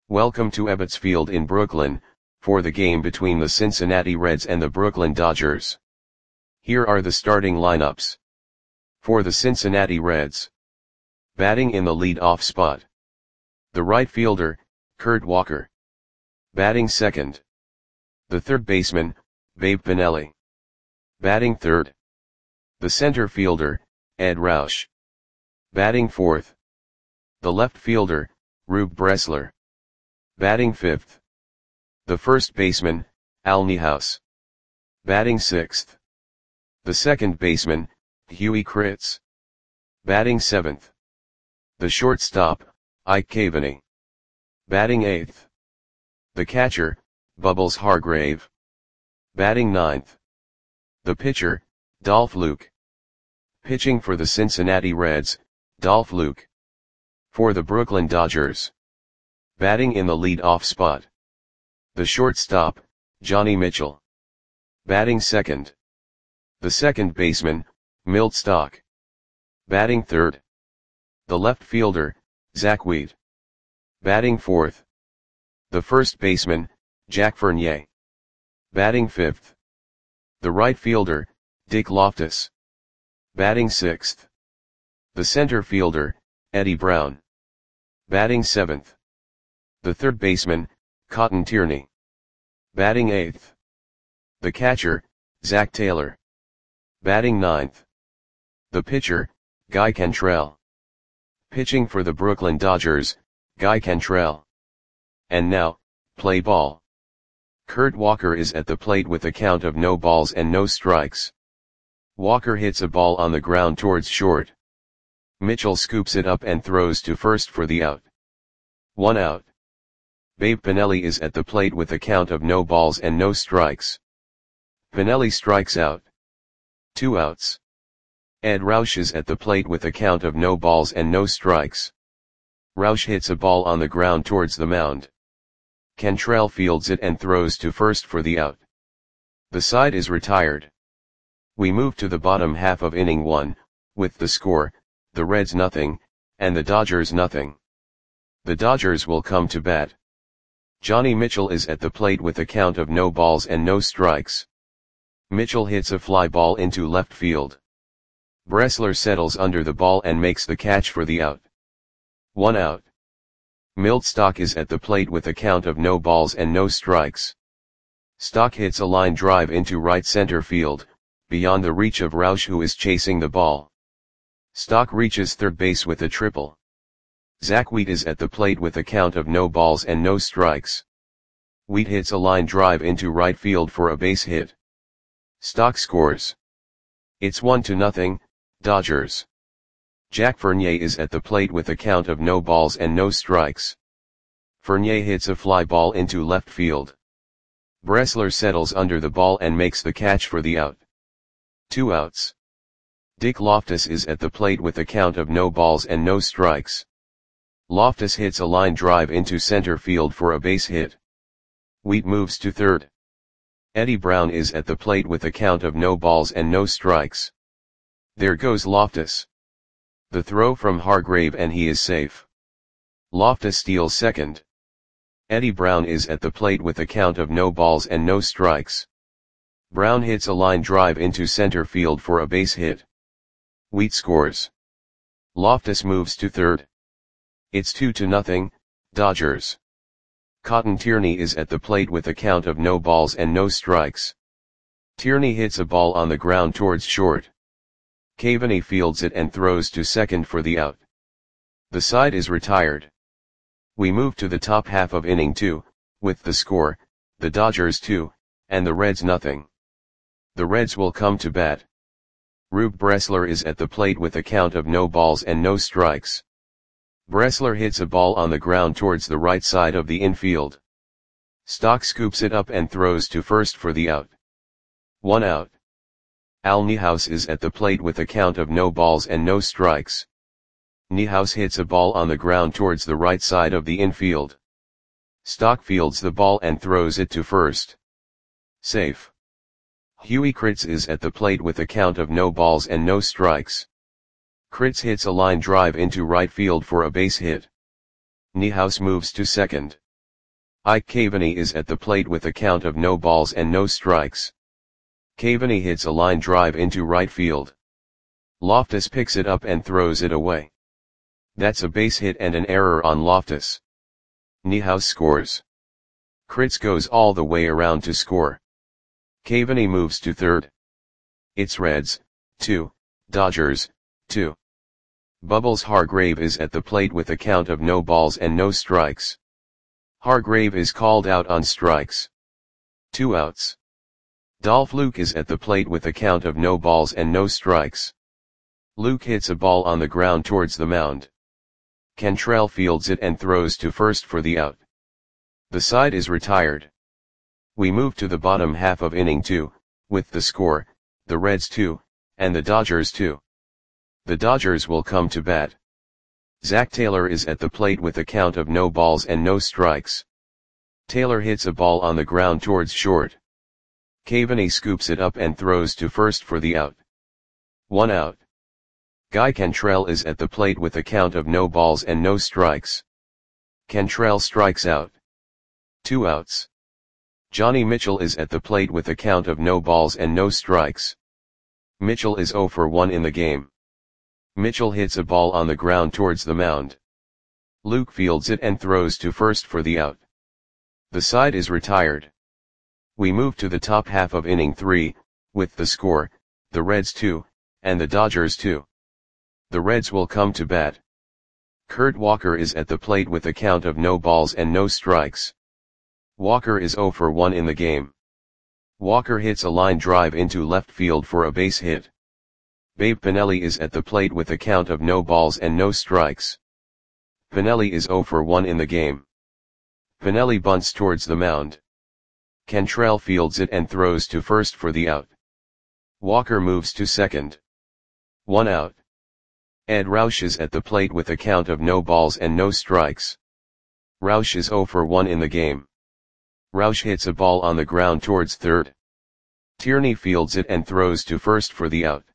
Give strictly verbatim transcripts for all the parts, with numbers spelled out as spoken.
Welcome to Ebbets Field in Brooklyn, for the game between the Cincinnati Reds and the Brooklyn Dodgers. Here are the starting lineups. For the Cincinnati Reds. Batting in the lead-off spot. The right fielder, Kurt Walker. Batting second. The third baseman, Babe Pinelli. Batting third. The center fielder, Ed Roush. Batting fourth. The left fielder, Rube Bressler. Batting fifth. The first baseman, Al Niehaus. Batting sixth. The second baseman, Huey Kritz. Batting seventh. The shortstop, Ike Cavaney. Batting eighth. The catcher, Bubbles Hargrave. Batting ninth. The pitcher, Dolph Luke. Pitching for the Cincinnati Reds, Dolph Luke. For the Brooklyn Dodgers. Batting in the lead-off spot. The shortstop, Johnny Mitchell. Batting second. The second baseman, Milt Stock. Batting third. The left fielder, Zach Wheat. Batting fourth. The first baseman, Jack Fournier. Batting fifth. The right fielder, Dick Loftus. Batting sixth. The center fielder, Eddie Brown. Batting seventh. The third baseman, Cotton Tierney. Batting eighth. The catcher, Zach Taylor. Batting ninth. The pitcher, Guy Cantrell. Pitching for the Brooklyn Dodgers, Guy Cantrell. And now, play ball. Kurt Walker is at the plate with a count of no balls and no strikes. Walker hits a ball on the ground towards short. Mitchell scoops it up and throws to first for the out. One out. Babe Pinelli is at the plate with a count of no balls and no strikes. Pinelli strikes out. Two outs. Ed Roush is at the plate with a count of no balls and no strikes. Roush hits a ball on the ground towards the mound. Cantrell fields it and throws to first for the out. The side is retired. We move to the bottom half of inning one, with the score, the Reds nothing, and the Dodgers nothing. The Dodgers will come to bat. Johnny Mitchell is at the plate with a count of no balls and no strikes. Mitchell hits a fly ball into left field. Bressler settles under the ball and makes the catch for the out. One out. Milt Stock is at the plate with a count of no balls and no strikes. Stock hits a line drive into right center field, beyond the reach of Roush, who is chasing the ball. Stock reaches third base with a triple. Zach Wheat is at the plate with a count of no balls and no strikes. Wheat hits a line drive into right field for a base hit. Stock scores. It's one to nothing, Dodgers. Jack Fournier is at the plate with a count of no balls and no strikes. Fournier hits a fly ball into left field. Bressler settles under the ball and makes the catch for the out. Two outs. Dick Loftus is at the plate with a count of no balls and no strikes. Loftus hits a line drive into center field for a base hit. Wheat moves to third. Eddie Brown is at the plate with a count of no balls and no strikes. There goes Loftus. The throw from Hargrave and he is safe. Loftus steals second. Eddie Brown is at the plate with a count of no balls and no strikes. Brown hits a line drive into center field for a base hit. Wheat scores. Loftus moves to third. It's two to nothing, Dodgers. Cotton Tierney is at the plate with a count of no balls and no strikes. Tierney hits a ball on the ground towards short. Cavaney fields it and throws to second for the out. The side is retired. We move to the top half of inning two, with the score, the Dodgers two, and the Reds nothing. The Reds will come to bat. Rube Bressler is at the plate with a count of no balls and no strikes. Bressler hits a ball on the ground towards the right side of the infield. Stock scoops it up and throws to first for the out. One out. Al Niehaus is at the plate with a count of no balls and no strikes. Niehaus hits a ball on the ground towards the right side of the infield. Stock fields the ball and throws it to first. Safe. Huey Kritz is at the plate with a count of no balls and no strikes. Kritz hits a line drive into right field for a base hit. Niehaus moves to second. Ike Caveney is at the plate with a count of no balls and no strikes. Caveney hits a line drive into right field. Loftus picks it up and throws it away. That's a base hit and an error on Loftus. Niehaus scores. Kritz goes all the way around to score. Caveney moves to third. It's Reds, two, Dodgers, two. Bubbles Hargrave is at the plate with a count of no balls and no strikes. Hargrave is called out on strikes. Two outs. Dolph Luke is at the plate with a count of no balls and no strikes. Luke hits a ball on the ground towards the mound. Cantrell fields it and throws to first for the out. The side is retired. We move to the bottom half of inning two, with the score, the Reds two, and the Dodgers two. The Dodgers will come to bat. Zach Taylor is at the plate with a count of no balls and no strikes. Taylor hits a ball on the ground towards short. Caveney scoops it up and throws to first for the out. One out. Guy Cantrell is at the plate with a count of no balls and no strikes. Cantrell strikes out. Two outs. Johnny Mitchell is at the plate with a count of no balls and no strikes. Mitchell is oh for one in the game. Mitchell hits a ball on the ground towards the mound. Luke fields it and throws to first for the out. The side is retired. We move to the top half of inning three, with the score, the Reds two, and the Dodgers two. The Reds will come to bat. Kurt Walker is at the plate with a count of no balls and no strikes. Walker is oh for one in the game. Walker hits a line drive into left field for a base hit. Babe Pinelli is at the plate with a count of no balls and no strikes. Pinelli is oh for one in the game. Pinelli bunts towards the mound. Cantrell fields it and throws to first for the out. Walker moves to second. One out. Ed Roush is at the plate with a count of no balls and no strikes. Roush is oh for one in the game. Roush hits a ball on the ground towards third. Tierney fields it and throws to first for the out.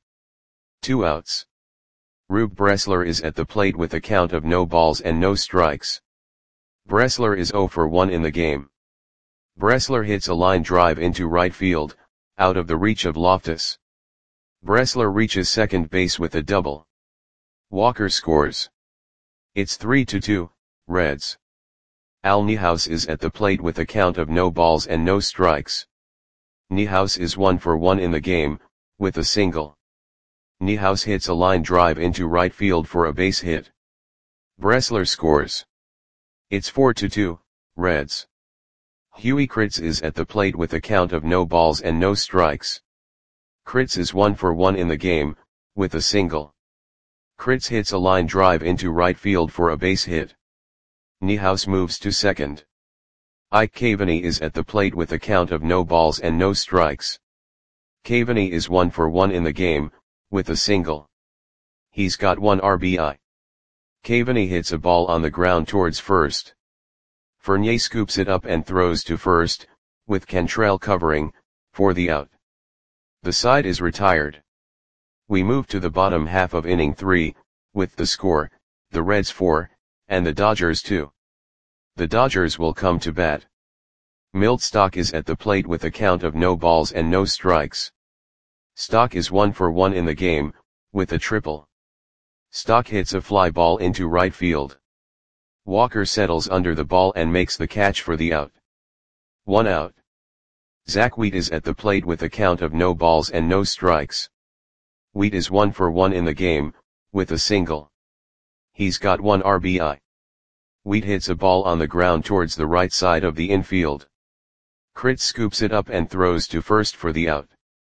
Two outs. Rube Bressler is at the plate with a count of no balls and no strikes. Bressler is oh for one in the game. Bressler hits a line drive into right field, out of the reach of Loftus. Bressler reaches second base with a double. Walker scores. It's three to two, Reds. Al Niehaus is at the plate with a count of no balls and no strikes. Niehaus is one for one in the game, with a single. Niehaus hits a line drive into right field for a base hit. Bressler scores. It's four to two, Reds. Huey Kritz is at the plate with a count of no balls and no strikes. Kritz is one for one in the game, with a single. Kritz hits a line drive into right field for a base hit. Niehaus moves to second. Ike Caveney is at the plate with a count of no balls and no strikes. Caveney is one for one in the game, with a single. He's got one R B I. Caveney hits a ball on the ground towards first. Fournier scoops it up and throws to first, with Cantrell covering, for the out. The side is retired. We move to the bottom half of inning three, with the score, the Reds four, and the Dodgers two. The Dodgers will come to bat. Milt Stock is at the plate with a count of no balls and no strikes. Stock is one for one in the game, with a triple. Stock hits a fly ball into right field. Walker settles under the ball and makes the catch for the out. One out. Zach Wheat is at the plate with a count of no balls and no strikes. Wheat is one for one in the game, with a single. He's got one R B I. Wheat hits a ball on the ground towards the right side of the infield. Kritz scoops it up and throws to first for the out.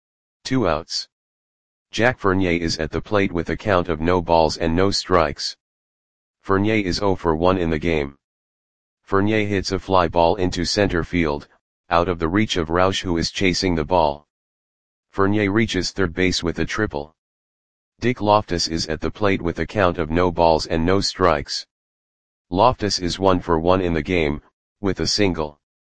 Two outs. Jack Fournier is at the plate with a count of no balls and no strikes. Fournier is oh for one in the game. Fournier hits a fly ball into center field, out of the reach of Roush who is chasing the ball. Fournier reaches third base with a triple. Dick Loftus is at the plate with a count of no balls and no strikes. Loftus is one for one in the game, with a single.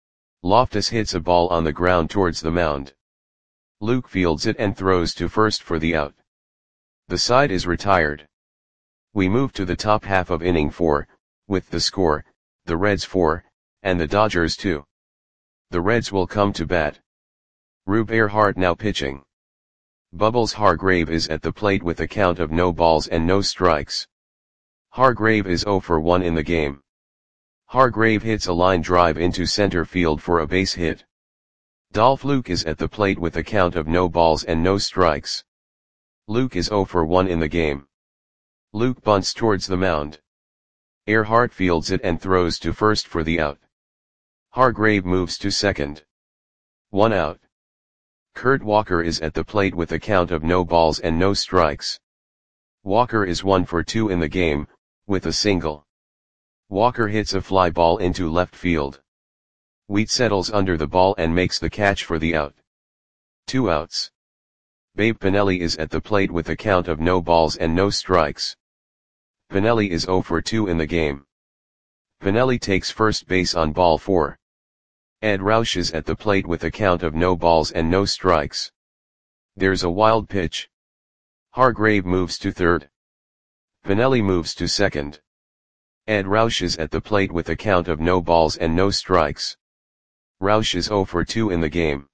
Loftus hits a ball on the ground towards the mound. Luke fields it and throws to first for the out. The side is retired. We move to the top half of inning four, with the score, the Reds four, and the Dodgers too. The Reds will come to bat. Rube Earhart now pitching. Bubbles Hargrave is at the plate with a count of no balls and no strikes. Hargrave is zero for one in the game. Hargrave hits a line drive into center field for a base hit. Dolph Luke is at the plate with a count of no balls and no strikes. Luke is zero for one in the game. Luke bunts towards the mound. Earhart fields it and throws to first for the out. Hargrave moves to second. One out. Kurt Walker is at the plate with a count of no balls and no strikes. Walker is one for two in the game, with a single. Walker hits a fly ball into left field. Wheat settles under the ball and makes the catch for the out. Two outs. Babe Pinelli is at the plate with a count of no balls and no strikes. Pinelli is zero for two in the game. Pinelli takes first base on ball four. Ed Roush is at the plate with a count of no balls and no strikes. There's a wild pitch. Hargrave moves to third. Pinelli moves to second. Ed Roush is at the plate with a count of no balls and no strikes. Roush is zero for two in the game.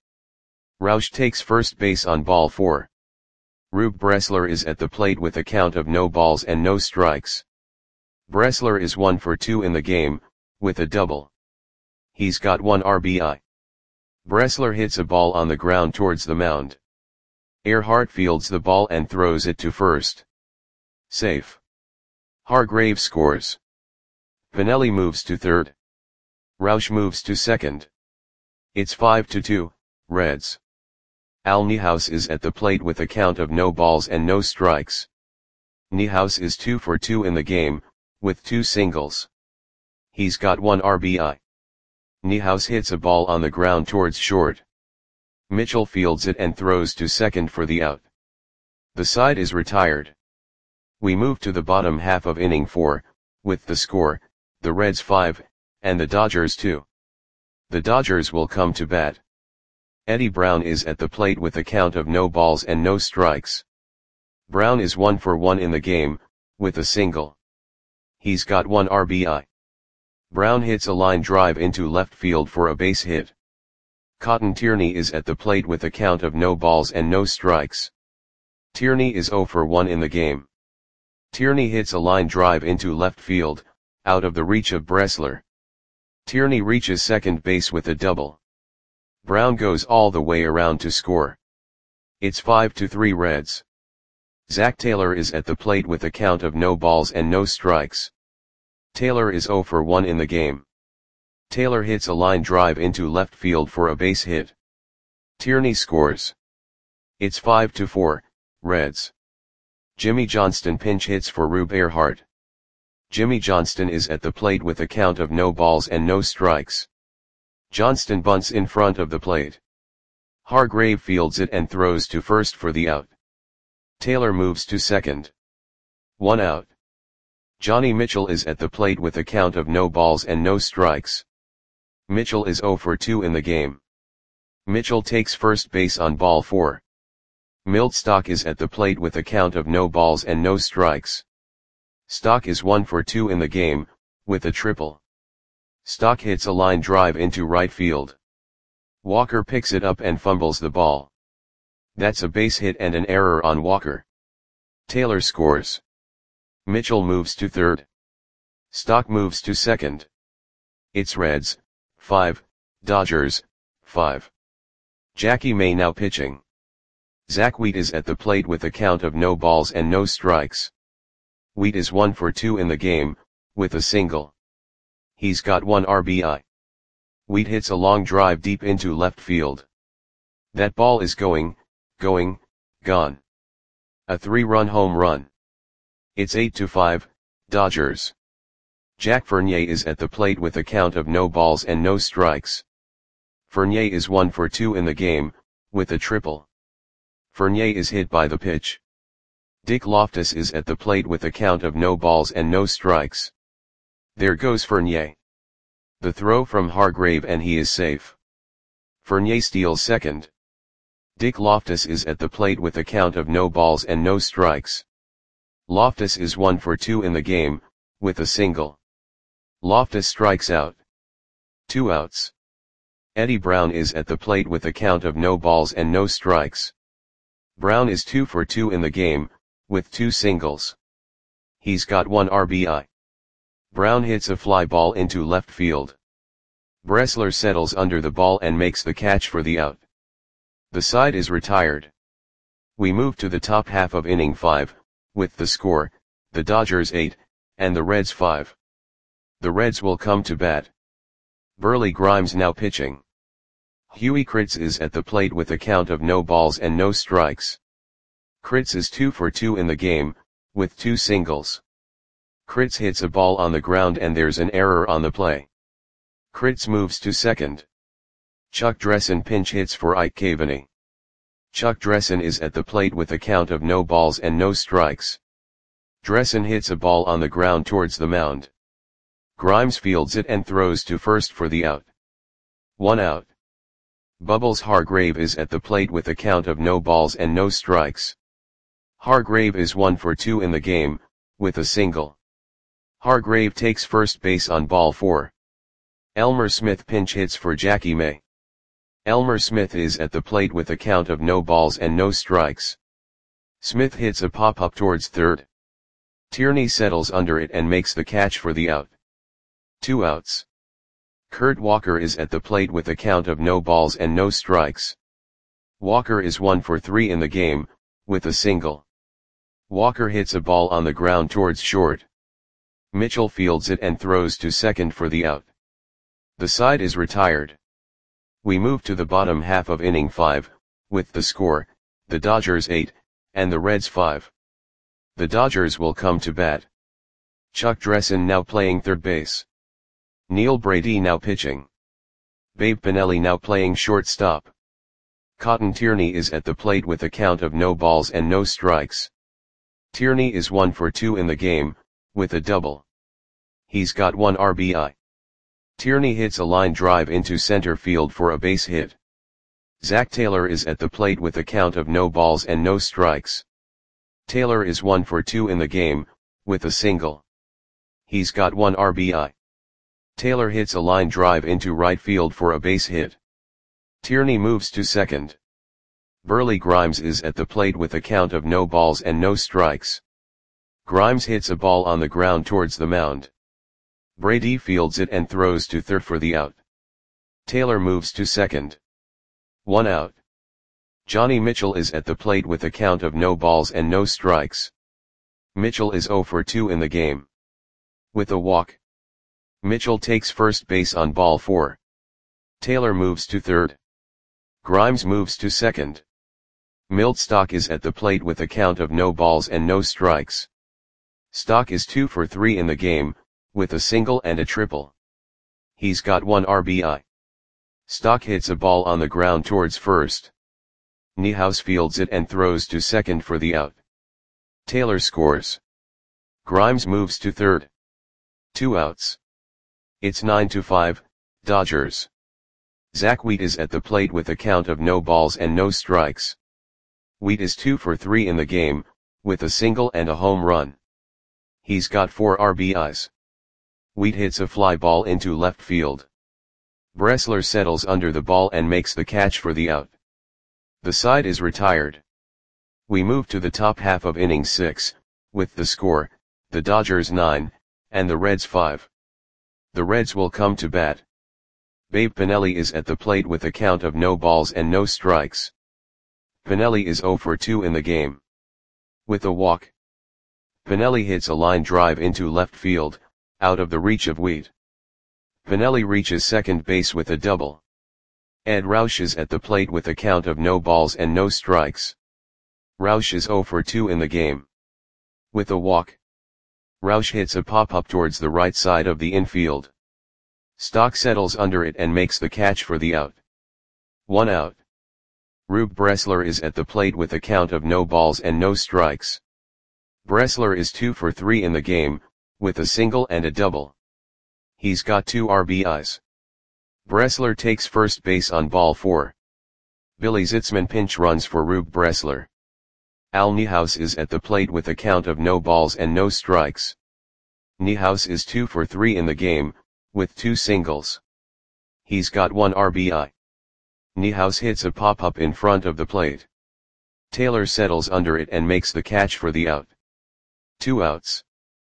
Roush takes first base on ball four. Rube Bressler is at the plate with a count of no balls and no strikes. Bressler is one for two in the game, with a double. He's got one R B I. Bressler hits a ball on the ground towards the mound. Earhart fields the ball and throws it to first. Safe. Hargrave scores. Pinelli moves to third. Roush moves to second. It's five to two, Reds. Al Niehaus is at the plate with a count of no balls and no strikes. Niehaus is two for two in the game, with two singles. He's got one R B I. Niehaus hits a ball on the ground towards short. Mitchell fields it and throws to second for the out. The side is retired. We move to the bottom half of inning four, with the score, the Reds five, and the Dodgers two. The Dodgers will come to bat. Eddie Brown is at the plate with a count of no balls and no strikes. Brown is one for one in the game, with a single. He's got one R B I. Brown hits a line drive into left field for a base hit. Cotton Tierney is at the plate with a count of no balls and no strikes. Tierney is zero for one in the game. Tierney hits a line drive into left field, out of the reach of Bressler. Tierney reaches second base with a double. Brown goes all the way around to score. It's five to three Reds. Zach Taylor is at the plate with a count of no balls and no strikes. Taylor is zero for one in the game. Taylor hits a line drive into left field for a base hit. Tierney scores. It's five to four, Reds. Jimmy Johnston pinch hits for Rube Earhart. Jimmy Johnston is at the plate with a count of no balls and no strikes. Johnston bunts in front of the plate. Hargrave fields it and throws to first for the out. Taylor moves to second. One out. Johnny Mitchell is at the plate with a count of no balls and no strikes. Mitchell is zero for two in the game. Mitchell takes first base on ball four. Milt Stock is at the plate with a count of no balls and no strikes. Stock is one for two in the game, with a triple. Stock hits a line drive into right field. Walker picks it up and fumbles the ball. That's a base hit and an error on Walker. Taylor scores. Mitchell moves to third. Stock moves to second. It's Reds, five, Dodgers, five. Jackie May now pitching. Zach Wheat is at the plate with a count of no balls and no strikes. Wheat is one for two in the game, with a single. He's got one R B I. Wheat hits a long drive deep into left field. That ball is going, going, gone. A three-run home run. It's eight to five, Dodgers. Jack Fournier is at the plate with a count of no balls and no strikes. Fournier is one for two in the game, with a triple. Fournier is hit by the pitch. Dick Loftus is at the plate with a count of no balls and no strikes. There goes Fournier. The throw from Hargrave and he is safe. Fournier steals second. Dick Loftus is at the plate with a count of no balls and no strikes. Loftus is one for two in the game, with a single. Loftus strikes out. Two outs. Eddie Brown is at the plate with a count of no balls and no strikes. Brown is two for two in the game, with two singles. He's got one R B I. Brown hits a fly ball into left field. Bressler settles under the ball and makes the catch for the out. The side is retired. We move to the top half of inning five, with the score, the Dodgers eight, and the Reds five. The Reds will come to bat. Burley Grimes now pitching. Huey Kritz is at the plate with a count of no balls and no strikes. Kritz is two for two in the game, with two singles. Kritz hits a ball on the ground and there's an error on the play. Kritz moves to second. Chuck Dressen pinch hits for Ike Caveney. Chuck Dressen is at the plate with a count of no balls and no strikes. Dressen hits a ball on the ground towards the mound. Grimes fields it and throws to first for the out. One out. Bubbles Hargrave is at the plate with a count of no balls and no strikes. Hargrave is one for two in the game, with a single. Hargrave takes first base on ball four. Elmer Smith pinch hits for Jackie May. Elmer Smith is at the plate with a count of no balls and no strikes. Smith hits a pop-up towards third. Tierney settles under it and makes the catch for the out. Two outs. Kurt Walker is at the plate with a count of no balls and no strikes. Walker is one for three in the game, with a single. Walker hits a ball on the ground towards short. Mitchell fields it and throws to second for the out. The side is retired. We move to the bottom half of inning five, with the score, the Dodgers eight, and the Reds five. The Dodgers will come to bat. Chuck Dressen now playing third base. Neil Brady now pitching. Babe Pinelli now playing shortstop. Cotton Tierney is at the plate with a count of no balls and no strikes. Tierney is one for two in the game, with a double. He's got one R B I. Tierney hits a line drive into center field for a base hit. Zach Taylor is at the plate with a count of no balls and no strikes. Taylor is one for two in the game, with a single. He's got one R B I. Taylor hits a line drive into right field for a base hit. Tierney moves to second. Burley Grimes is at the plate with a count of no balls and no strikes. Grimes hits a ball on the ground towards the mound. Brady fields it and throws to third for the out. Taylor moves to second. One out. Johnny Mitchell is at the plate with a count of no balls and no strikes. Mitchell is zero for two in the game. With a walk. Mitchell takes first base on ball four. Taylor moves to third. Grimes moves to second. Milt Stock is at the plate with a count of no balls and no strikes. Stock is two for three in the game, with a single and a triple. He's got one R B I. Stock hits a ball on the ground towards first. Niehaus fields it and throws to second for the out. Taylor scores. Grimes moves to third. Two outs. It's nine to five, Dodgers. Zach Wheat is at the plate with a count of no balls and no strikes. Wheat is two for three in the game, with a single and a home run. He's got four R B Is. Wheat hits a fly ball into left field. Bressler settles under the ball and makes the catch for the out. The side is retired. We move to the top half of inning six, with the score, the Dodgers nine, and the Reds five. The Reds will come to bat. Babe Pinelli is at the plate with a count of no balls and no strikes. Pinelli is zero for two in the game. With a walk. Pinelli hits a line drive into left field, out of the reach of Wheat. Pinelli reaches second base with a double. Ed Roush is at the plate with a count of no balls and no strikes. Roush is zero for two in the game. With a walk. Roush hits a pop-up towards the right side of the infield. Stock settles under it and makes the catch for the out. One out. Rube Bressler is at the plate with a count of no balls and no strikes. Bressler is two for three in the game, with a single and a double. He's got two R B Is. Bressler takes first base on ball four. Billy Zitzman pinch runs for Rube Bressler. Al Niehaus is at the plate with a count of no balls and no strikes. Niehaus is two for three in the game, with two singles. He's got one R B I. Niehaus hits a pop-up in front of the plate. Taylor settles under it and makes the catch for the out. Two outs.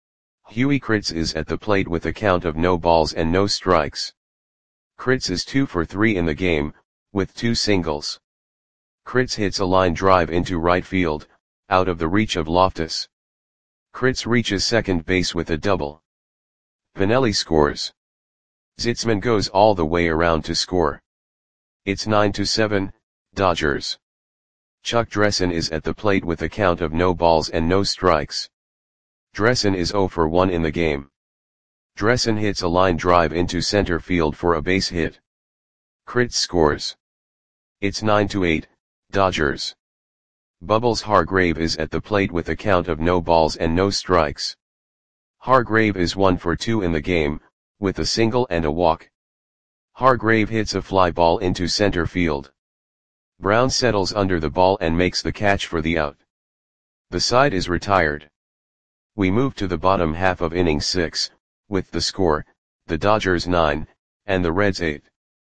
Huey Kritz is at the plate with a count of no balls and no strikes. Kritz is two for three in the game, with two singles. Kritz hits a line drive into right field, out of the reach of Loftus. Kritz reaches second base with a double. Pinelli scores. Zitzman goes all the way around to score. It's nine to seven, Dodgers. Chuck Dressen is at the plate with a count of no balls and no strikes. Dressen is zero for one in the game. Dressen hits a line drive into center field for a base hit. Kritz scores. It's nine to eight, Dodgers. Bubbles Hargrave is at the plate with a count of no balls and no strikes. Hargrave is one for two in the game, with a single and a walk. Hargrave hits a fly ball into center field. Brown settles under the ball and makes the catch for the out. The side is retired. We move to the bottom half of inning six, with the score, the Dodgers nine, and the Reds eight.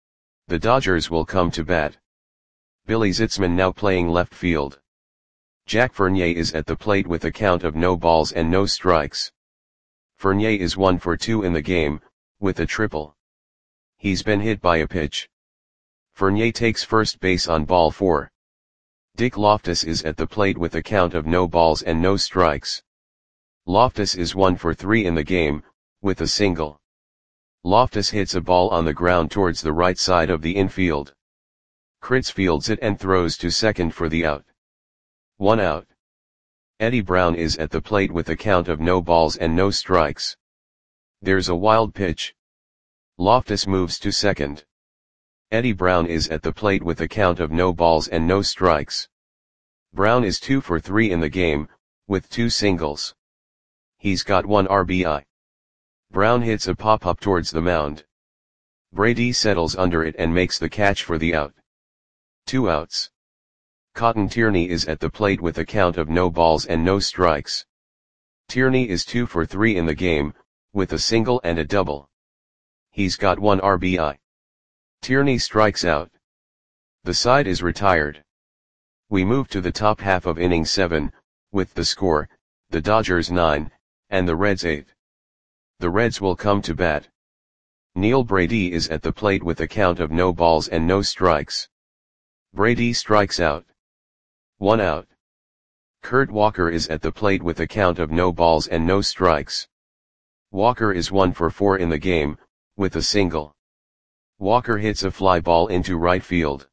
The Dodgers will come to bat. Billy Zitzman now playing left field. Jack Fournier is at the plate with a count of no balls and no strikes. Fournier is one for two in the game, with a triple. He's been hit by a pitch. Fournier takes first base on ball four. Dick Loftus is at the plate with a count of no balls and no strikes. Loftus is one for three in the game, with a single. Loftus hits a ball on the ground towards the right side of the infield. Kritz fields it and throws to second for the out. One out. Eddie Brown is at the plate with a count of no balls and no strikes. There's a wild pitch. Loftus moves to second. Eddie Brown is at the plate with a count of no balls and no strikes. Brown is two for three in the game, with two singles. He's got one R B I. Brown hits a pop-up towards the mound. Brady settles under it and makes the catch for the out. Two outs. Cotton Tierney is at the plate with a count of no balls and no strikes. Tierney is two for three in the game, with a single and a double. He's got one R B I. Tierney strikes out. The side is retired. We move to the top half of inning seven, with the score, the Dodgers nine, and the Reds eight. The Reds will come to bat. Neil Brady is at the plate with a count of no balls and no strikes. Brady strikes out. One out. Kurt Walker is at the plate with a count of no balls and no strikes. Walker is one for four in the game, with a single. Walker hits a fly ball into right field.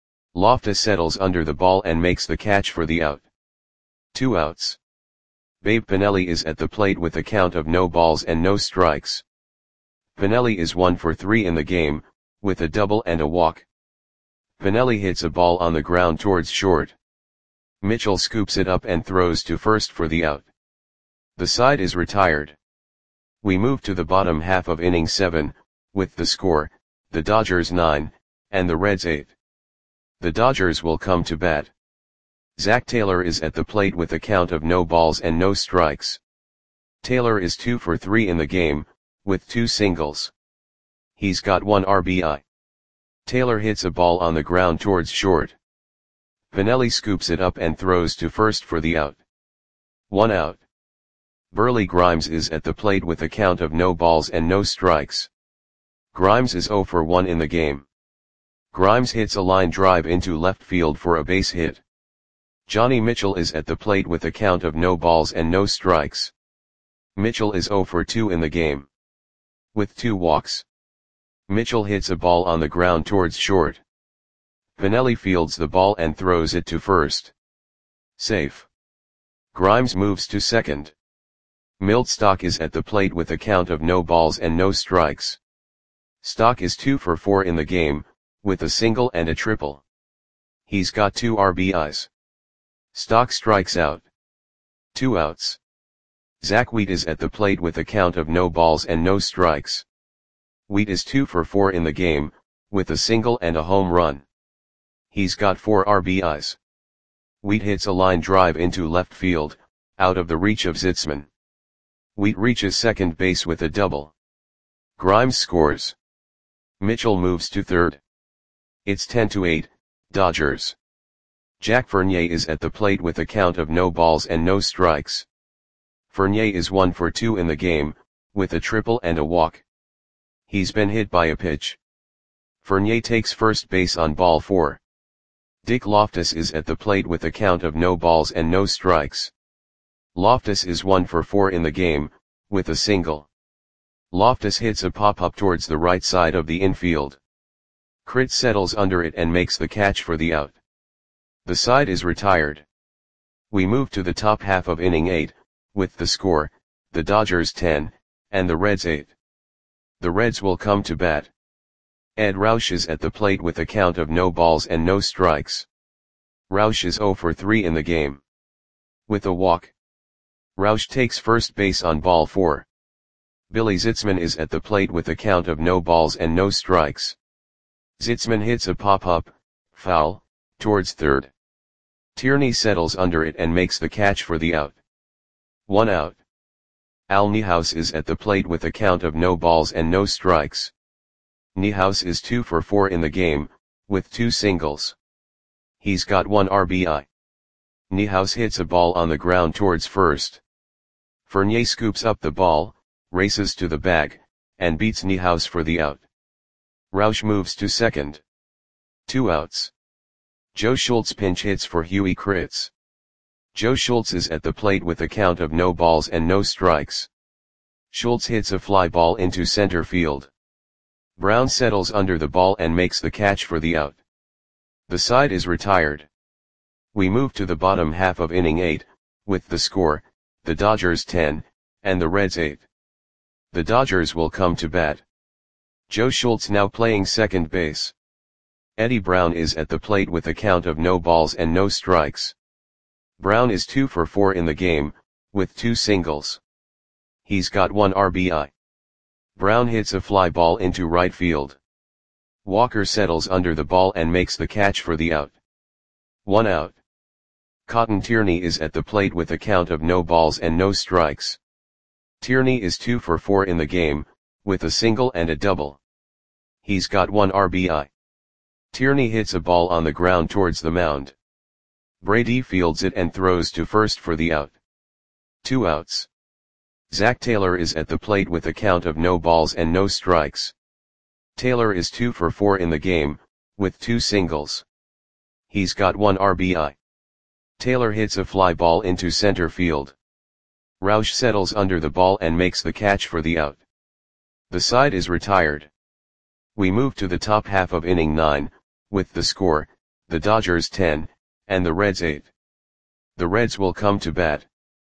Loftus settles under the ball and makes the catch for the out. Two outs. Babe Pinelli is at the plate with a count of no balls and no strikes. Pinelli is one for three in the game, with a double and a walk. Pinelli hits a ball on the ground towards short. Mitchell scoops it up and throws to first for the out. The side is retired. We move to the bottom half of inning seven, with the score, the Dodgers nine, and the Reds eight. The Dodgers will come to bat. Zach Taylor is at the plate with a count of no balls and no strikes. Taylor is two for three in the game, with two singles. He's got one R B I. Taylor hits a ball on the ground towards short. Pinelli scoops it up and throws to first for the out. One out. Burley Grimes is at the plate with a count of no balls and no strikes. Grimes is zero for one in the game. Grimes hits a line drive into left field for a base hit. Johnny Mitchell is at the plate with a count of no balls and no strikes. Mitchell is zero for two in the game. With two walks. Mitchell hits a ball on the ground towards short. Pinelli fields the ball and throws it to first. Safe. Grimes moves to second. Milt Stock is at the plate with a count of no balls and no strikes. Stock is two for four in the game, with a single and a triple. He's got two R B Is. Stock strikes out. Two outs. Zach Wheat is at the plate with a count of no balls and no strikes. Wheat is two for four in the game, with a single and a home run. He's got four R B Is. Wheat hits a line drive into left field, out of the reach of Zitzman. Wheat reaches second base with a double. Grimes scores. Mitchell moves to third. It's ten to eight, Dodgers. Jack Fournier is at the plate with a count of no balls and no strikes. Fournier is one for two in the game, with a triple and a walk. He's been hit by a pitch. Fournier takes first base on ball four. Dick Loftus is at the plate with a count of no balls and no strikes. Loftus is one for four in the game, with a single. Loftus hits a pop-up towards the right side of the infield. Crit settles under it and makes the catch for the out. The side is retired. We move to the top half of inning eight, with the score, the Dodgers ten, and the Reds eight. The Reds will come to bat. Ed Roush is at the plate with a count of no balls and no strikes. Roush is zero for three in the game. With a walk. Roush takes first base on ball four. Billy Zitzman is at the plate with a count of no balls and no strikes. Zitzman hits a pop-up, foul, towards third. Tierney settles under it and makes the catch for the out. One out. Al Niehaus is at the plate with a count of no balls and no strikes. Niehaus is two for four in the game, with two singles. He's got one R B I. Niehaus hits a ball on the ground towards first. Fournier scoops up the ball, races to the bag, and beats Niehaus for the out. Roush moves to second. Two outs. Joe Schultz pinch hits for Huey Kritz. Joe Schultz is at the plate with a count of no balls and no strikes. Schultz hits a fly ball into center field. Brown settles under the ball and makes the catch for the out. The side is retired. We move to the bottom half of inning eight, with the score, the Dodgers ten, and the Reds eight. The Dodgers will come to bat. Joe Schultz now playing second base. Eddie Brown is at the plate with a count of no balls and no strikes. Brown is two for four in the game, with two singles. He's got one R B I. Brown hits a fly ball into right field. Walker settles under the ball and makes the catch for the out. One out. Cotton Tierney is at the plate with a count of no balls and no strikes. Tierney is two for four in the game, with a single and a double. He's got one R B I. Tierney hits a ball on the ground towards the mound. Brady fields it and throws to first for the out. Two outs. Zach Taylor is at the plate with a count of no balls and no strikes. Taylor is two for four in the game, with two singles. He's got one R B I. Taylor hits a fly ball into center field. Roush settles under the ball and makes the catch for the out. The side is retired. We move to the top half of inning nine, with the score, the Dodgers ten, and the Reds eight. The Reds will come to bat.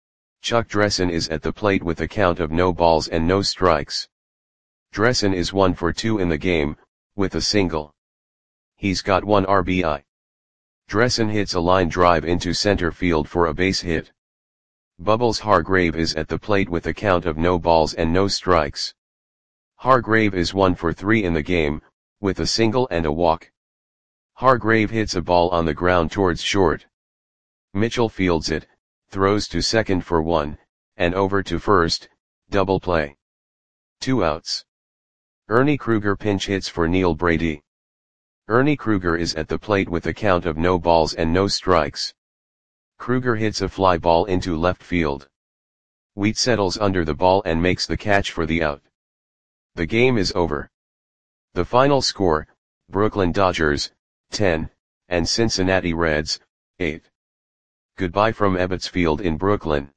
Chuck Dressen is at the plate with a count of no balls and no strikes. Dressen is one for two in the game, with a single. He's got one R B I. Dressen hits a line drive into center field for a base hit. Bubbles Hargrave is at the plate with a count of no balls and no strikes. Hargrave is one for three in the game, with a single and a walk. Hargrave hits a ball on the ground towards short. Mitchell fields it, throws to second for one, and over to first, double play. Two outs. Ernie Kruger pinch hits for Neil Brady. Ernie Kruger is at the plate with a count of no balls and no strikes. Kruger hits a fly ball into left field. Wheat settles under the ball and makes the catch for the out. The game is over. The final score, Brooklyn Dodgers, ten, and Cincinnati Reds, eight. Goodbye from Ebbets Field in Brooklyn.